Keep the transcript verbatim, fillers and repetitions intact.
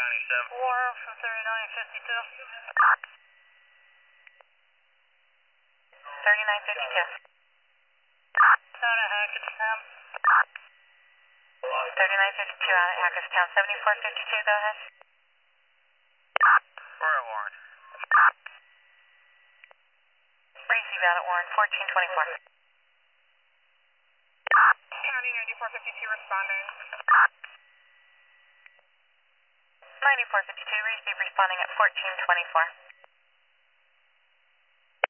ninety-seven. War from thirty-nine fifty-two. thirty-nine fifty-two. Out of Hackettstown. thirty-nine fifty-two out at Hackettstown. seventy-four fifty-two, go ahead. Where at Warren? Receive out at Warren, fourteen twenty-four. County ninety-four fifty-two responding. ninety-four fifty-two, receive responding at fourteen twenty-four.